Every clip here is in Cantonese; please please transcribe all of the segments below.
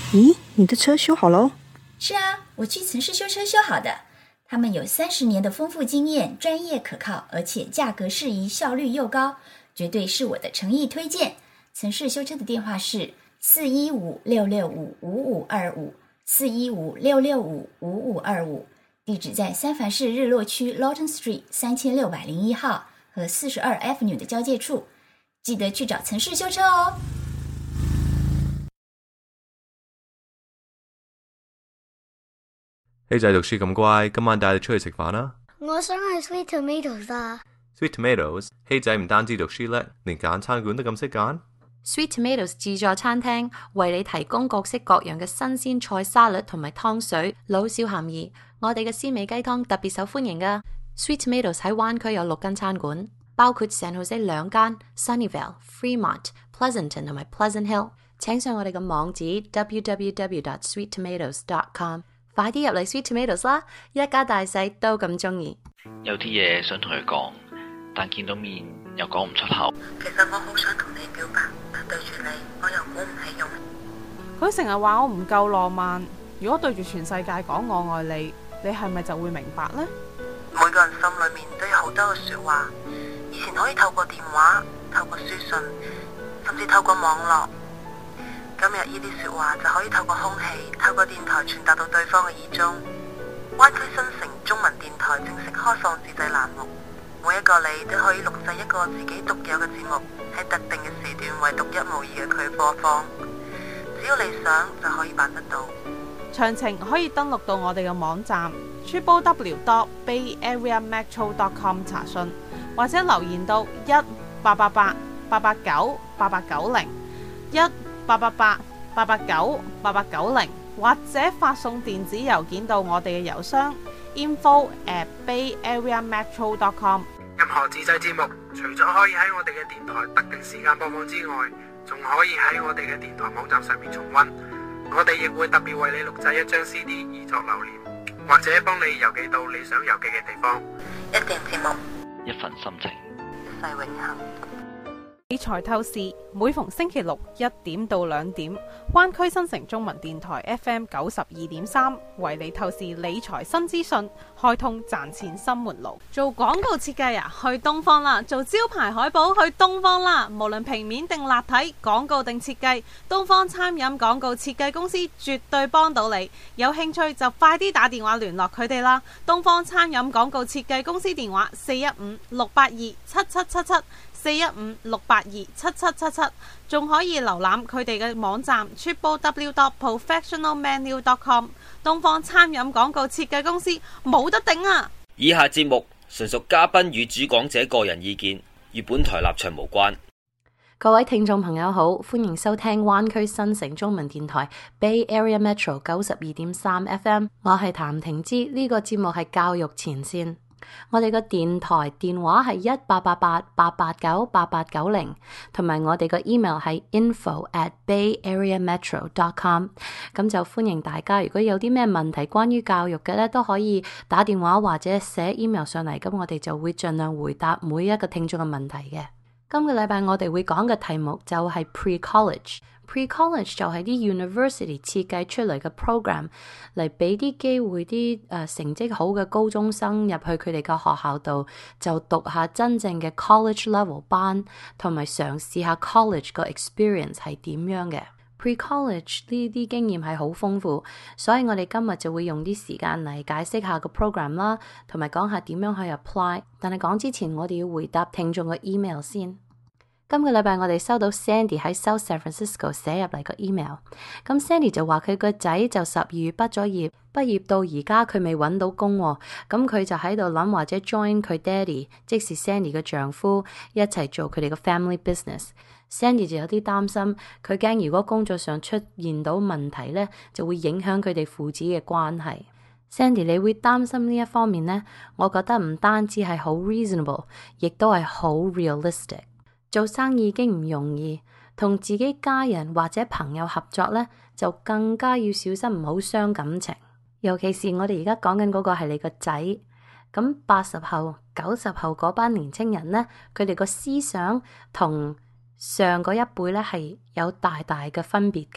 咦，你的车修好喽？ 是啊，我去城市修车修好的。他们有30年的丰富经验，专业可靠，而且价格适宜，效率又高，绝对是我的诚意推荐。城市修车的电话是415-665-5525，415-665-5525，地址在三藩市日落区 Lawton Street 3601号和42 Avenue 的交界处，记得去找城市修车哦。 希仔讀書咁乖，今晚帶你出去食飯啦。 我想去 Sweet Tomatoes 啊。 Sweet Tomatoes， 希仔唔單止讀書叻，連揀餐館都咁識揀。 Sweet Tomatoes 自助餐廳為你提供各式各樣嘅新鮮菜沙律同埋湯水，老少咸宜。我哋嘅鮮味雞湯特別受歡迎㗎。Sweet Tomatoes 喺灣區有6間餐館，包括 San Jose 2間、Sunnyvale、Fremont、Pleasanton 同埋 Pleasant Hill。請上我哋嘅網址 www.sweettomatoes.com。快啲入嚟 Sweet Tomatoes 啦，一家大細都咁鍾意。 有啲嘢想同佢講，但見到面又講唔出口。 其實我好想同你表白，但對住你我又鼓唔起勇。 佢成日話我唔夠浪漫，如果對住全世界講我愛你，你係咪就會明白呢？ 每個人心裏面都有好多嘅說話，以前可以透過電話、透過書信，甚至透過網絡。今日呢啲說話就可以透過空氣、透過電台傳達到對方嘅耳中。灣區新城中文電台正式開放自製欄目，每一個你都可以錄製一個自己獨有嘅節目，喺特定嘅時段為獨一無二嘅佢播放。只要你想就可以辦得到。 詳情可以登錄到我哋嘅網站 www.bayareametro.com 查詢，或者留言到1-888-889-8890 1-888-889-8890，或者發送電子郵件到我哋嘅郵箱 info@bayareametro.com。 任何自製節目除咗可以喺我哋嘅電台特定時間播放之外，仲可以喺我哋嘅電台網站上面重溫。我哋亦會特別為你錄製一張 CD 以作留念，或者幫你郵寄到你想郵寄嘅地方。 一段節目， 一份心情， 一世永恆。 理財透視每逢星期六1點到2點，灣區新城中文電台 FM 92.3為你透視理財新資訊，開通賺錢新門路。做廣告設計啊，去東方啦；做招牌海報，去東方啦。無論平面定立體，廣告定設計，東方餐飲廣告設計公司絕對幫到你。有興趣就快啲打電話聯絡佢哋啦。東方餐飲廣告設計公司電話415-682-7777。415-682-7777，仲可以瀏覽佢哋嘅網站 www.professionalmenu.com。 東方餐飲廣告設計公司冇得頂啊！ 以下節目純屬嘉賓與主講者個人意見，與本台立場無關。 各位聽眾朋友好，歡迎收聽灣區新城中文電台 Bay Area Metro 92.3 FM， 我係譚婷芝，呢個節目係教育前線。我哋個電台電話係1-888-889-8890，同埋我哋個 email 係 info@bayareametro.com。 咁就歡迎大家，如果有啲咩問題關於教育嘅咧，都可以打電話或者寫 email 上嚟，咁我哋就會盡量回答每一個聽眾嘅問題嘅。今個禮拜我哋會講嘅題目就係 Pre-College。Pre-College 就係啲 University 設計出嚟嘅 program， 嚟俾啲機會啲成績好嘅高中生入去佢哋嘅學校度，就讀下真正嘅 college level 班，同埋嘗試下 college 個 experience 係點樣嘅。Pre-College 呢啲經驗係好豐富，所以我哋今日就會用啲時間嚟解釋下個 program 啦，同埋講下點樣去 apply。但係講之前，我哋要回答聽眾嘅 email 先。今個禮拜我哋收到 Sandy 喺 South San Francisco 寫入嚟個 email， 咁 Sandy 就話佢個仔就12月畢咗業，畢業到而家佢未揾到工喎，咁佢就喺度諗或者 join 佢爹哋，即是 Sandy 嘅丈夫一齊做佢哋嘅 family business。Sandy 就有啲擔心，佢驚如果工作上出現到問題呢，就會影響佢哋父子嘅關係。Sandy， 你會擔心呢一方面呢？我覺得唔單止係好 reasonable， 亦都係好 realistic。做生意已經唔容易，同自己家人或者朋友合作呢，就更加要小心，唔好傷感情。尤其是我哋而家講緊嗰個係你個仔，咁80後、90後嗰班年青人呢，佢哋個思想同上嗰一輩呢係有大大嘅分別嘅。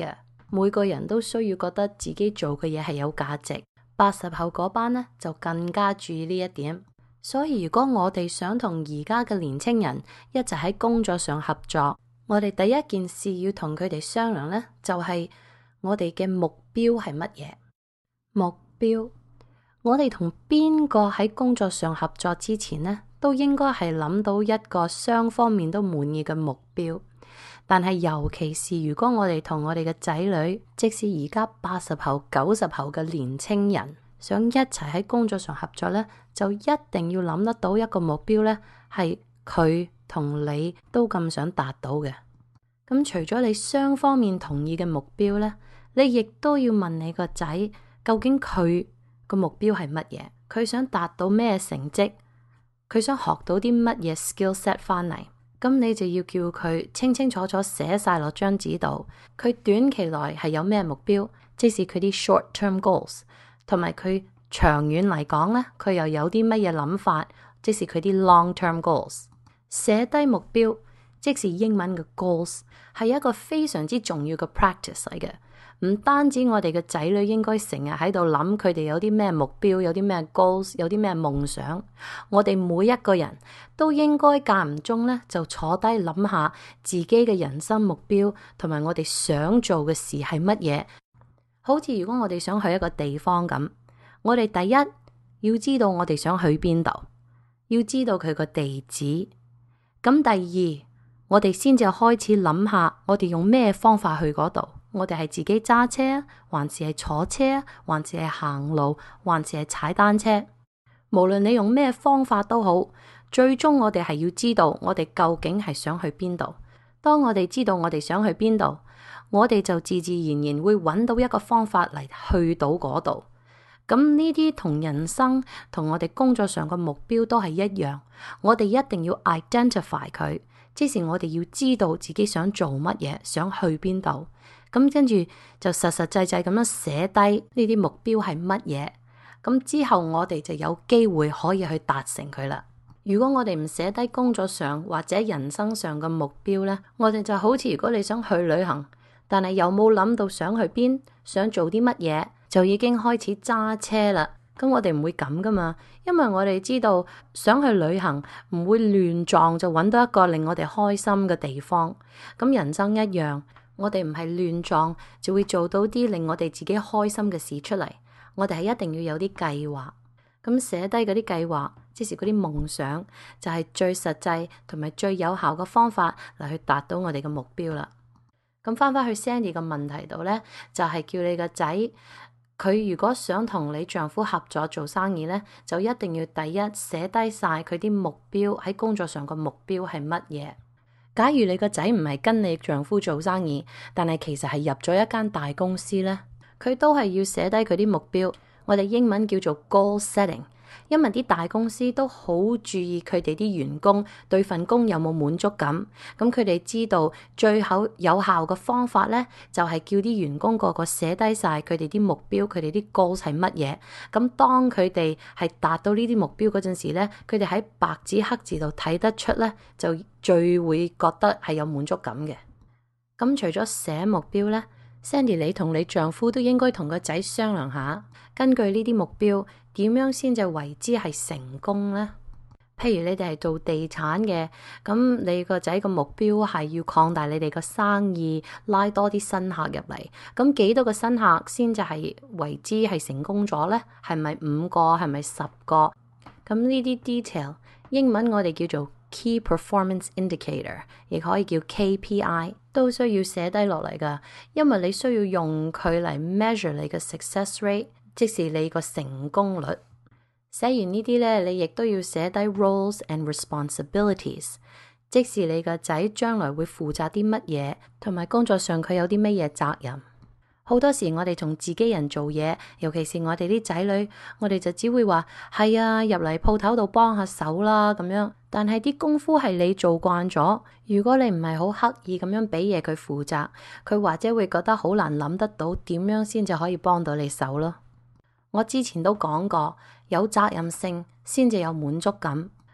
每個人都需要覺得自己做嘅嘢係有價值。80後嗰班呢，就更加注意呢一點。所以如果我哋想同而家嘅年青人一齊喺工作上合作，我哋第一件事要同佢哋商量呢，就係我哋嘅目標係乜嘢？目標，我哋同邊個喺工作上合作之前呢，都應該係諗到一個雙方面都滿意嘅目標。但係尤其是如果我哋同我哋嘅仔女，即使而家80後、90後嘅年青人想一齊喺工作上合作呢，就一定要諗得到一個目標呢，係佢同你都咁想達到嘅。咁除咗你雙方面同意嘅目標呢，你亦都要問你個仔，究竟佢個目標係乜嘢？佢想達到咩成績？佢想學到啲乜嘢 skill set 翻嚟？咁你就要叫佢清清楚楚寫晒落張紙度，佢短期內係有咩目標，即是佢啲 short term goals， 同埋佢長遠嚟講呢，佢又有啲乜嘢諗法，即是佢啲 long term goals。 寫低目標，即是英文嘅 goals， 係一個非常之重要嘅 practice 嚟嘅。唔單止我哋嘅仔女應該成日喺度諗佢哋有啲咩目標，有啲咩 goals， 有啲咩夢想，我哋每一個人都應該間唔中呢就坐低諗下自己嘅人生目標，同埋我哋想做嘅事係乜嘢。好似如果我哋想去一個地方咁，我哋第一要知道我哋想去邊度，要知道佢個地址。咁第二，我哋先至開始諗下我哋用咩方法去嗰度。我哋係自己揸車，還是係坐車，還是係行路，還是係踩單車。無論你用咩方法都好，最終我哋係要知道我哋究竟係想去邊度。當我哋知道我哋想去邊度，我哋就自自然然會揾到一個方法嚟去到嗰度。咁呢啲同人生同我哋工作上嘅目標都係一樣，我哋一定要 identify 佢，即是我哋要知道自己想做乜嘢，想去邊度。咁跟住就實實際際咁樣寫低呢啲目標係乜嘢，咁之後我哋就有機會可以去達成佢啦。如果我哋唔寫低工作上或者人生上嘅目標呢，我哋就好似如果你想去旅行，但係又冇諗到想去邊，想做啲乜嘢，就已經開始揸車啦。咁我哋唔會咁噶嘛，因為我哋知道想去旅行唔會亂撞就揾到一個令我哋開心嘅地方。咁人生一樣，我哋唔係亂撞就會做到啲令我哋自己開心嘅事出嚟，我哋係一定要有啲計劃。咁寫低嗰啲計劃，即是嗰啲夢想，就係最實際同埋最有效嘅方法嚟去達到我哋嘅目標啦。咁翻返去 Sandy 嘅問題度呢，就係叫你個仔，佢如果想同你丈夫合作做生意呢，就一定要第一寫低晒佢啲目標，喺工作上嘅目標係乜嘢。假如你個仔唔係跟你丈夫做生意，但係其實係入咗一間大公司呢，佢都係要寫低佢啲目標。我哋英文叫做 goal setting， 因為啲大公司都好注意佢哋啲員工對份工有冇滿足感。咁佢哋知道最好有效嘅方法呢，就係叫啲員工個個寫低晒佢哋啲目標，佢哋啲 goals 係乜嘢。咁當佢哋係達到呢啲目標嗰陣時呢，佢哋喺白紙黑字度睇得出呢，就最會覺得係有滿足感嘅。咁除咗寫目標呢， Sandy 你同你丈夫都應該同個仔商量下，根據呢啲目標點樣先至為之係成功呢？譬如你哋係做地產嘅，咁你個仔個目標係要擴大你哋個生意，拉多啲新客入嚟。咁幾多個新客先至係為之係成功咗呢？係咪5個？係咪10個？咁呢啲 detail 英文我哋叫做 Key Performance Indicator， 亦可以叫 KPI， 都需要寫低落嚟㗎，因為你需要用佢嚟 measure 你嘅 success rate， 即是你個成功率。寫完呢啲呢，你亦都要寫低 roles and responsibilities， 即是你個仔將來會負責啲乜嘢，同埋工作上佢有啲乜嘢責任。好多時我哋同自己人做嘢，尤其是我哋啲仔女，我哋就只會話係啊，入嚟鋪頭度幫下手啦咁樣。但係啲功夫係你做慣咗，如果你唔係好刻意咁樣俾嘢佢負責，佢或者會覺得好難諗得到點樣先至可以幫到你手咯。我之前都講過，有責任性先至有滿足感。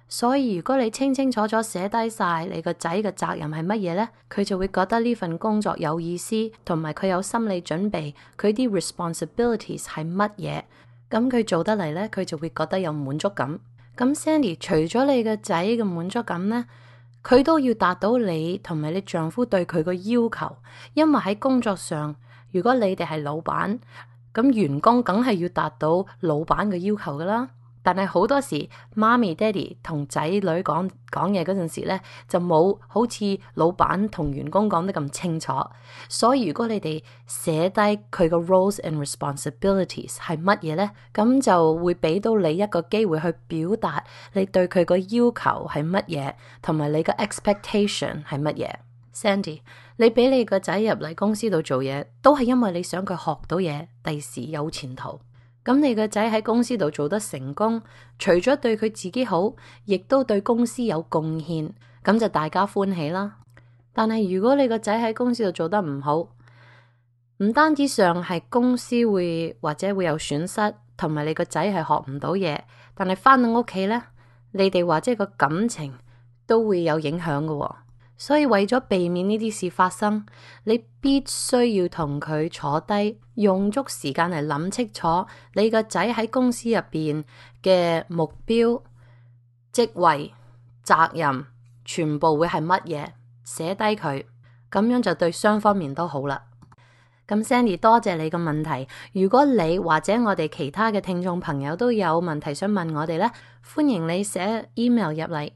所以如果你清清楚楚寫低晒你個仔嘅責任係乜嘢呢，佢就會覺得呢份工作有意思，同埋佢有心理準備，佢啲 responsibilities 係乜嘢，咁佢做得嚟呢，佢就會覺得有滿足感。咁 Sandy 除咗你個仔嘅滿足感呢，佢都要達到你同埋你丈夫對佢個要求，因為喺工作上，如果你哋係老闆，咁員工梗係要達到老闆嘅要求噶啦。但係好多時媽咪爹哋同仔女講嘢嗰陣時咧，就冇好似老闆同員工講得咁清楚。所以如果你哋寫低佢個 roles and responsibilities 係乜嘢咧，咁就會俾到你一個機會去表達你對佢個要求係乜嘢，同埋你個 expectation 係乜嘢。Sandy， 你俾你個仔入嚟公司度做嘢，都係因為你想佢學到嘢，第時有前途。咁你個仔喺公司度做得成功，除咗對佢自己好，亦都對公司有貢獻，咁就大家歡喜啦。但係如果你個仔喺公司度做得唔好，唔單止上係公司或者會有損失，同埋你個仔係學唔到嘢，但係返到屋企呢，你哋或者個感情都會有影響㗎喎。所以為咗避免呢啲事發生，你必須要同佢坐低，用足時間嚟諗清楚你個仔喺公司入邊嘅目標、職位、責任，全部會係乜嘢，寫低佢，咁樣就對雙方面都好啦。咁 Sandy， 多謝你個問題。如果你或者我哋其他嘅聽眾朋友都有問題想問我哋呢，歡迎你寫 email 入嚟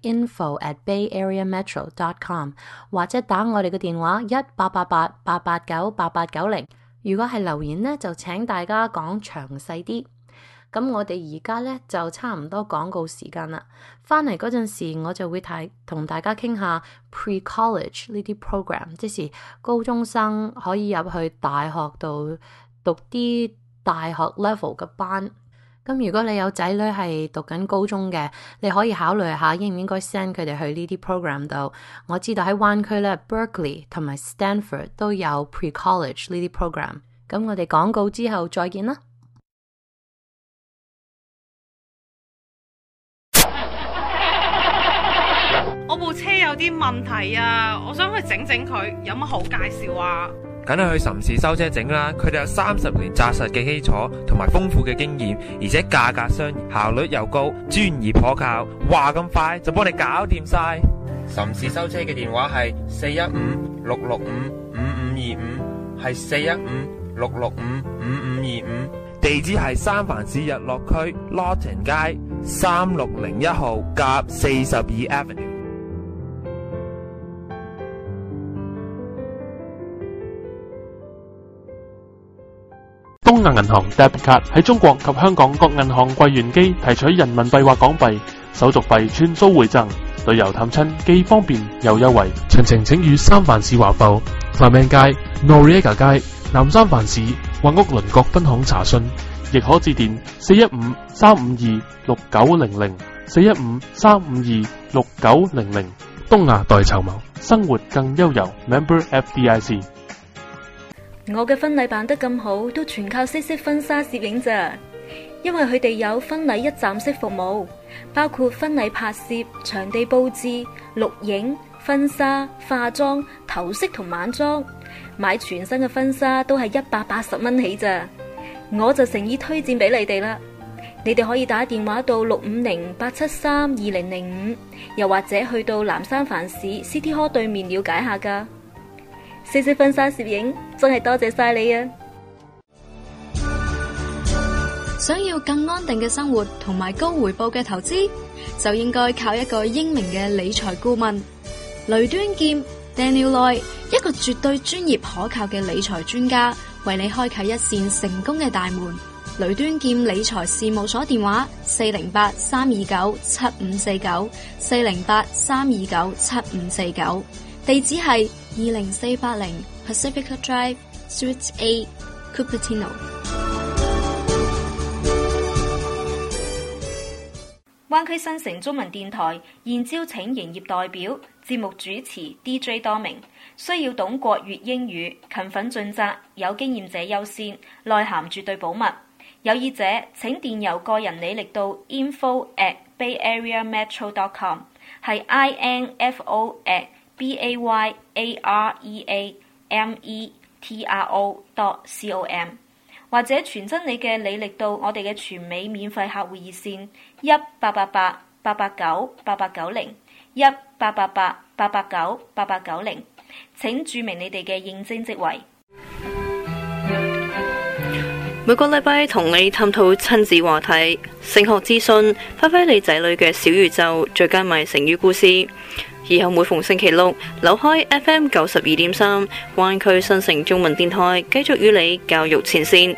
info@bayareametro.com 或者打我哋嘅電話1888-889-8890。如果係留言呢，就請大家講詳細啲。咁我哋而家呢，就差唔多廣告時間啦。返嚟嗰陣時，我就會同大家傾下 pre-college 呢啲 program， 即是高中生可以入去大學度讀啲大學 level 嘅班。咁如果你有仔女係讀緊高中嘅，你可以考慮下應唔應該 send 佢哋去呢啲 program 度。我知道喺灣區呢 Berkeley 同埋 Stanford 都有 pre-college 呢啲 program。咁我哋廣告之後再見啦。 我部車有啲問題啊，我想去整佢，有乜好介紹啊？ 梗係去岑氏修車整啦，佢哋有30年紮實嘅基礎同埋豐富嘅經驗，而且價格相宜，效率又高，專業可靠，話咁快就幫你搞掂晒。岑氏修車嘅電話係415-665-5525，係415-665-5525，地址係三藩市日落區 Lawton 街3601號甲42 Avenue。 東亞銀行 Debit Card 喺中國及香港各銀行櫃員機提取人民幣或港幣，手續費穿蘇回贈，旅遊探親既方便又優惠。詳情請與三藩市華埠、Clement 街、Noriega 街、南三藩市或屋鄰國分行查詢，亦可致電415-352-6900 415-352-6900。東亞代籌謀，生活更悠遊。Member FDIC。 我嘅婚禮辦得咁好，都全靠西式婚紗攝影咋。因為佢哋有婚禮一站式服務，包括婚禮拍攝、場地佈置、錄影、婚紗、化妝、頭飾同晚裝。買全新嘅婚紗都係180蚊起咋。我就誠意推薦俾你哋啦。你哋可以打電話到650-873-2005，又或者去到南三藩市 City Hall 對面了解下噶。西式婚紗攝影真係多謝晒你啊！ 想要更安定嘅生活同埋高回報嘅投資，就應該靠一個英明嘅理財顧問雷端劍 Daniel Loy， 一個絕對專業可靠嘅理財專家，為你開啟一扇成功嘅大門。雷端劍理財事務所電話408-329-7549 408-329-7549，地址係20480 Pacifica Drive Suite A Cupertino。 灣區新城中文電台現招請營業代表、節目主持 DJ 多名，需要懂國粵英語，勤奮盡責，有經驗者優先，內涵絕對保密。有意者請電郵個人履歷到 info@ info@bayareametro.com， 係 info@bayareametro.com， 或者傳真你嘅履歷到我哋嘅全美免費客戶熱線1888-889-8890 1888-889-8890，請註明你哋嘅應徵職位。 每個禮拜同你探討親子話題、升學資訊，發揮你仔女嘅小宇宙，最加埋成語故事。以後每逢星期六，扭開 FM 92.3，灣區新城中文電台，繼續與你教育前線。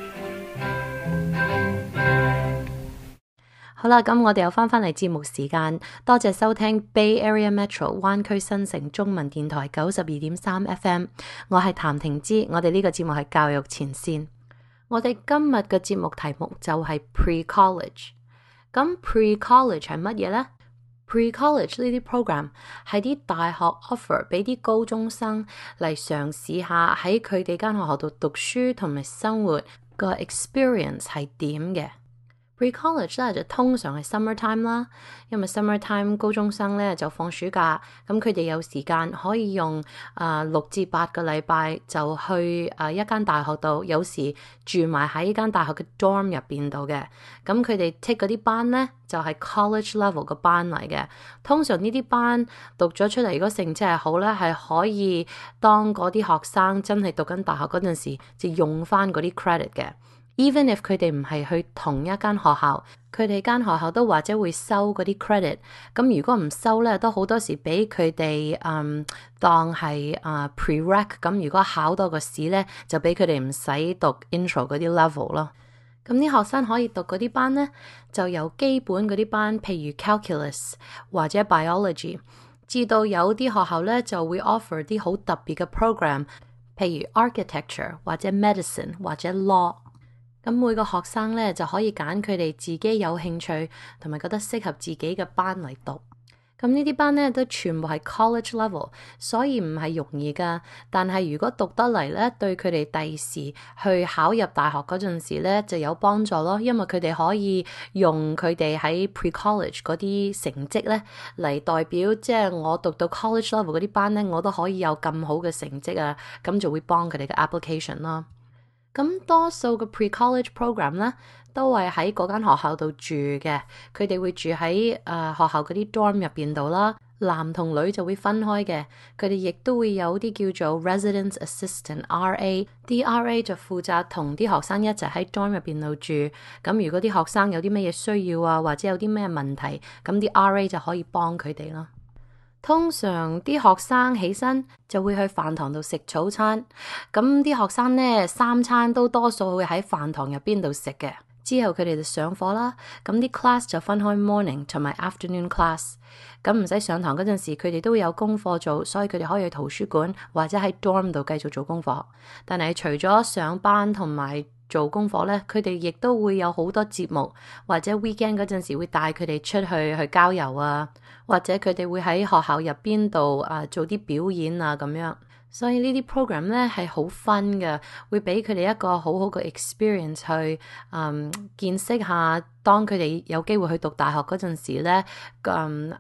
好啦，咁我哋又翻嚟節目時間，多謝收聽 Bay Area Metro 灣區新城中文電台92.3 FM， 我係譚婷芝，我哋呢個節目係教育前線。我哋今日嘅節目題目就係 Pre-College。咁 Pre-College 係乜嘢呢？ Pre-College 呢啲 program 係啲大學 offer 俾啲高中生嚟嘗試下喺佢哋間學校度讀書同埋生活個 experience 係點嘅。Pre-college 咧就通常係 summer time 啦，因為 summer time 高中生咧就放暑假，咁佢哋有時間可以用6至8個禮拜就去一間大學度，有時住埋喺呢間大學嘅 dorm 入邊度嘅。咁佢哋 take 嗰啲班咧就係 college level 嘅班嚟嘅。通常呢啲班讀咗出嚟，如果成績係好咧，係可以當嗰啲學生真係讀緊大學嗰陣時，就用翻嗰啲 credit 嘅。Even if 佢哋唔係去同一間學校，佢哋間學校都或者會收嗰啲 credit。咁如果唔收咧，都好多時俾佢哋當係pre-req。咁如果考到個試咧，就俾佢哋唔使讀 intro 嗰啲 level 咯。咁啲學生可以讀嗰啲班咧，就由基本嗰啲班，譬如 calculus 或者 biology， 至到有啲學校咧就會 offer 啲好特別嘅 program， 譬如 architecture 或者 medicine 或者 law。咁每個學生咧就可以揀佢哋自己有興趣同埋覺得適合自己嘅班嚟讀。咁呢啲班咧都全部係 college level， 所以唔係容易噶。但係如果讀得嚟咧，對佢哋第時去考入大學嗰陣時咧就有幫助咯。因為佢哋可以用佢哋喺 pre-college 嗰啲成績咧嚟代表，即係我讀到 college level 嗰啲班咧，我都可以有咁好嘅成績啊。咁就會幫佢哋嘅 application 咯。咁多數嘅 pre-college program 咧，都係喺嗰間學校度住嘅。佢哋會住喺學校嗰啲 dorm 入邊度啦，男同女就會分開嘅。佢哋亦都會有啲叫做 residence assistant RA， 啲 RA 就負責同啲學生一齊喺 dorm 入邊度住。咁如果啲學生有啲咩嘢需要啊，或者有啲咩問題，咁啲 RA 就可以幫佢哋咯。通常啲學生起身就會去飯堂度食早餐，咁啲學生呢3餐都多數會喺飯堂入邊度食嘅。之後佢哋就上課啦，咁啲 class 就分開 morning 同埋 afternoon class。咁唔使上堂嗰陣時，佢哋都會有功課做，所以佢哋可以去圖書館或者喺 dorm 度繼續做功課。但係除咗上班同埋做功課咧，佢哋亦都會有好多節目，或者 weekend 嗰陣時會帶佢哋出去郊遊啊，或者佢哋會喺學校入邊度做啲表演啊咁樣。所以呢啲 program 咧係好 fun 嘅，會俾佢哋一個好好嘅 experience 去見識下，當佢哋有機會去讀大學嗰陣時咧，個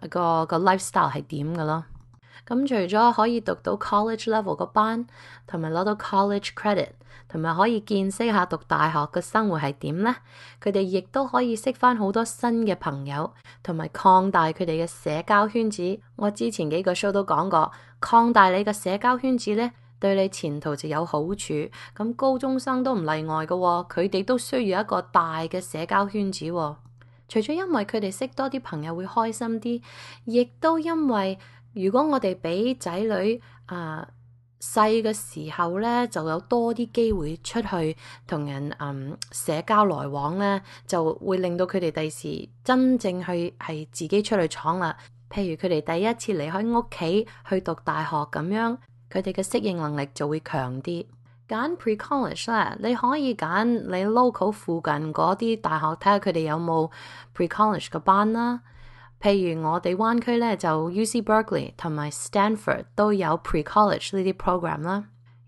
lifestyle 係點嘅咯。咁除咗可以讀到 college level 個班，同埋攞到 college credit， 同埋可以見識下讀大學嘅生活係點呢？佢哋亦都可以識翻好多新嘅朋友，同埋擴大佢哋嘅社交圈子。我之前幾個 show 都講過，擴大你嘅社交圈子呢，對你前途就有好處。咁高中生都唔例外嘅喎，佢哋都需要一個大嘅社交圈子喎。除咗因為佢哋識多啲朋友會開心啲，亦都因為如果我哋俾仔女細嘅時候咧，就有多啲機會出去同人社交來往咧，就會令到佢哋第時真正去係自己出去闖啦。譬如佢哋第一次離開屋企去讀大學咁樣，佢哋嘅適應能力就會強啲。揀 pre-college 咧，你可以揀你 local 附近嗰啲大學，睇下佢哋有冇 pre-college 嘅班啦。譬如我哋灣區咧就 UC Berkeley 同埋 Stanford 都有 pre-college 呢啲 program 啦。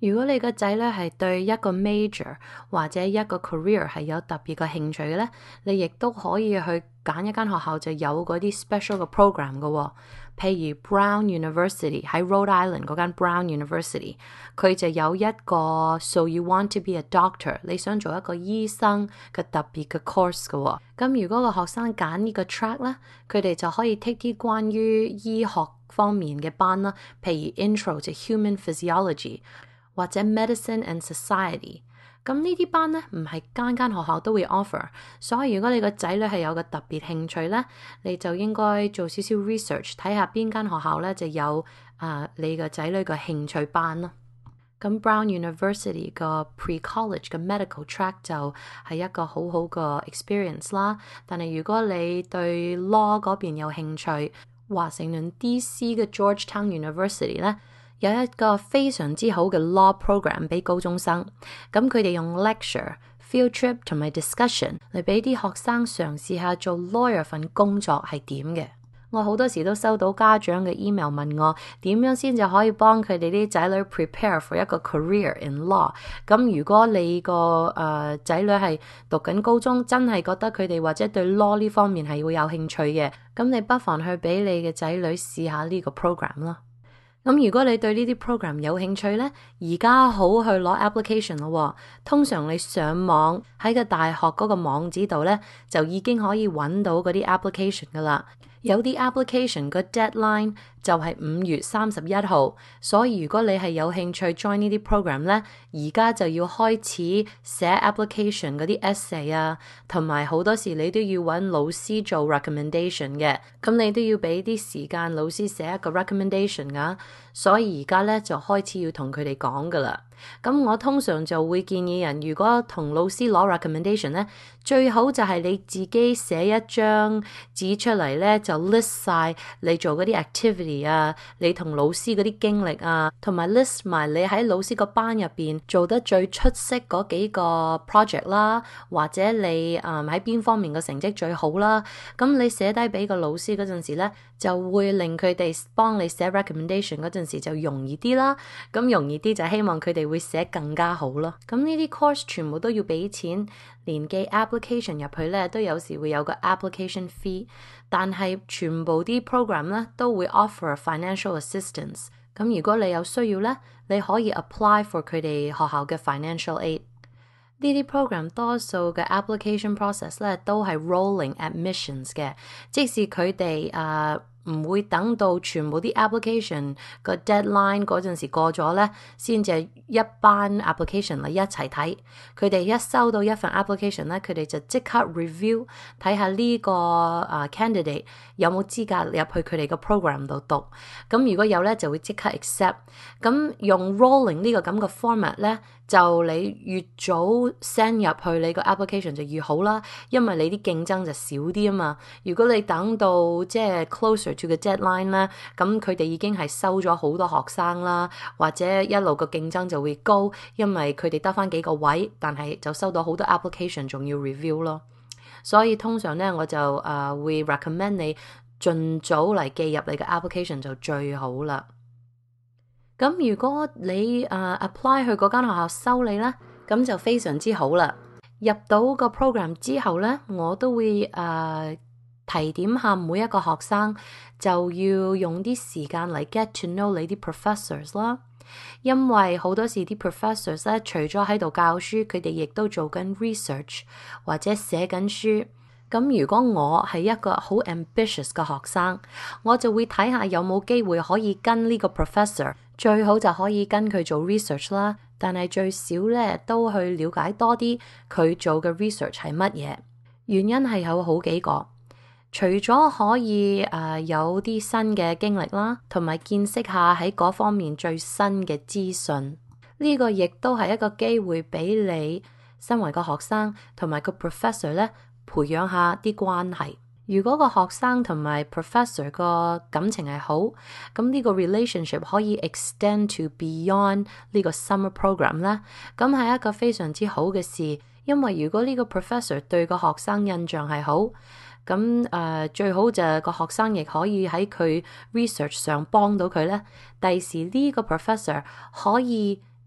如果你個仔女係對一個 major 或者一個 career 係有特別嘅興趣嘅呢，你亦都可以去揀一間學校就有嗰啲 special 嘅 program 嘅。譬如 Brown University 喺 Rhode Island 嗰間 Brown University， 佢就有一個 So You Want to be a Doctor， 你想做一個醫生嘅特別嘅 course 嘅。咁如果個學生揀呢個 track 呢，佢哋就可以 take 啲關於醫學方面嘅班啦，譬如 Intro to Human Physiology 或者 Medicine and Society。咁呢啲班呢，唔係間間學校都會 offer， 所以如果你個仔女係有個特別興趣呢，你就應該做少少 research， 睇下邊間學校呢就有你個仔女嘅興趣班咯。咁 Brown University 個 pre-college 嘅 medical track 就係一個好好嘅 experience 啦。但係如果你對 law 嗰邊有興趣，華盛頓 DC 嘅 Georgetown University 呢，有一個非常之好嘅 law program 俾高中生，咁佢哋用 lecture、field trip 同埋 discussion 嚟俾啲學生嘗試下做 lawyer 份工作係點嘅。我好多時都收到家長嘅 email 問我點樣先至可以幫佢哋啲仔女 prepare for 一個 career in law。咁如果你個仔女係讀緊高中，真係覺得佢哋或者對 law 呢方面係會有興趣嘅，咁你不妨去俾你嘅仔女試下呢個 program 啦。咁如果你對呢啲 program 有興趣呢，而家好去攞 application 咯。通常你上網喺個大學嗰個網址度呢，就已經可以揾到嗰啲 application 噶啦。有啲 application 個 deadline 就係5月31號，所以如果你係有興趣 join 呢啲 program 呢，而家就要開始寫 application 嗰啲 essay 啊，同埋好多時你都要揾老師做 recommendation 嘅，咁你都要俾啲時間老師寫一個 recommendation 噶，所以而家呢，就開始要同佢哋講噶啦。咁我通常就會建議人，如果同老師攞 recommendation 呢，最好就係你自己寫一張紙出嚟呢，就 list 晒你做嗰啲 activity 啊，你同老師嗰啲經歷啊，同埋 list 埋你喺老師個班入邊做得最出色嗰幾個 project 啦，或者你喺邊方面嘅成績最好啦，咁你寫低俾個老師嗰陣時呢，就會令佢哋幫你寫 recommendation 嗰陣時就容易啲啦。咁容易啲就希望佢哋會寫更加好咯。咁呢啲 course 全部都要俾錢，連寄 application 入去呢，都有時會有個 application fee， 但係全部啲 program 呢都會 offer financial assistance。咁如果你有需要呢，你可以 apply for 佢哋學校嘅 financial aid。呢啲 program 多數嘅 application process 呢都係 rolling admissions 嘅，即使佢哋唔會等到全部啲 application 個 deadline 嗰陣時過咗呢，先至一班 application 嚟一齊睇。佢哋一收到一份 application 呢，佢哋就即刻 review 睇下呢個candidate 有冇資格入去佢哋個 program 度讀。咁如果有呢，就會即刻 accept。咁用 rolling 呢個咁嘅 format 呢，就你越早 send 入去你個 application 就越好啦，因為你啲競爭就少啲啊嘛。如果你等到即係 closer to the deadline 啦，咁佢哋已經係收咗好多學生啦，或者一路個競爭就會高，因為佢哋得返幾個位，但係就收到好多 application 仲要 review 咯。所以通常呢，我就會 recommend 你盡早嚟寄入你嘅 application 就最好啦。咁如果你apply 去嗰間學校收你呢，咁就非常之好啦。入到個 program 之後呢，我都會提點下每一個學生，就要用啲時間嚟 get to know 你啲 professors 啦。因為好多時啲 professors 咧，除咗喺度教書，佢哋亦都做緊 research 或者寫緊書。咁如果我係一個好 ambitious 嘅學生，我就會睇下有冇機會可以跟呢個 professor， 最好就可以跟佢做 research 啦。但係最少咧都去了解多啲佢做嘅 research 係乜嘢。原因係有好幾個。除咗可以有啲新嘅經歷啦，同埋見識下喺嗰方面最新嘅資訊，呢個亦都係一個機會俾你身為個學生同埋個 professor 咧培養下啲關係。如果個學生同埋 professor 個感情係好，咁呢個 relationship 可以 extend to beyond 呢個 summer program 啦，咁係一個非常之好嘅事。因為如果呢個 professor 對個學生印象係好，咁最好就個學生亦可以喺佢 research 上幫到佢咧。第時呢個 professor 可以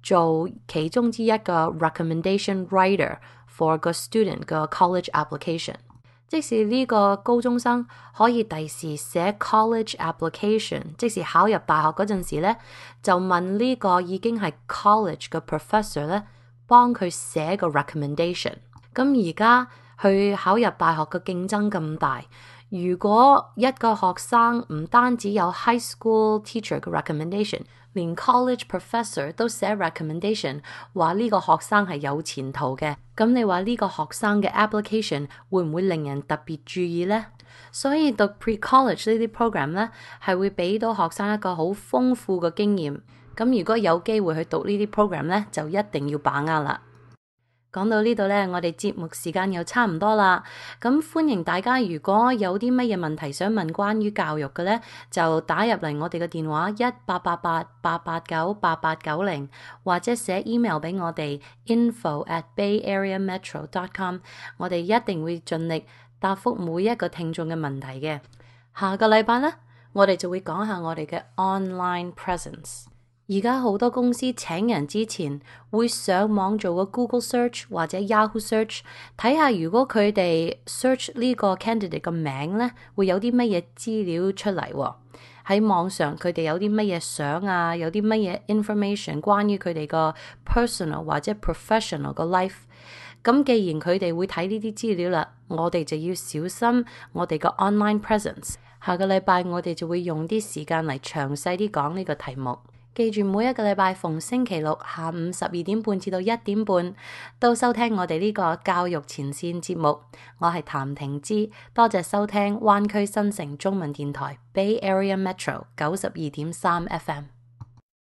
做其中之一個 recommendation writer for 個 student 嘅 college application。即是呢個高中生可以第時寫 college application， 即是考入大學嗰陣時咧，就問呢個已經係 college 嘅 professor 咧，幫佢寫個 recommendation。咁而家去考入大學嘅競爭咁大，如果一個學生唔單止有 high school teacher 嘅 recommendation， 連 college professor 都寫 recommendation， 話呢個學生係有前途嘅，咁你話呢個學生嘅 application 會唔會令人特別注意呢？所以讀 pre-college 呢啲 program 呢，係會俾到學生一個好豐富嘅經驗。咁如果有機會去讀呢啲 program 呢，就一定要把握啦。講到呢度呢，我哋節目時間又差唔多啦。咁歡迎大家，如果有啲乜嘢問題想問關於教育嘅呢，就打入嚟我哋嘅電話1888-889-8890，或者寫 email 俾我哋 info@bayareametro.com， 我哋一定會盡力答覆每一個聽眾嘅問題嘅。下個禮拜呢，我哋就會講下我哋嘅 online presence。而家好多公司請人之前會上網做個 Google search 或者 Yahoo search， 睇下如果佢哋 search 呢個 candidate 嘅名呢，會有啲乜嘢資料出嚟喎。喺網上佢哋有啲乜嘢相啊，有啲乜嘢 information 關於佢哋個 personal 或者 professional 個 life。咁既然佢哋會睇呢啲資料啦，我哋就要小心我哋個 online presence。下個禮拜我哋就會用啲時間嚟詳細啲講呢個題目。記住每一個禮拜逢星期六下午12點半至到1點半都收聽我哋呢個教育前線節目。我係譚婷芝，多謝收聽灣區新城中文電台 Bay Area Metro 92.3 FM。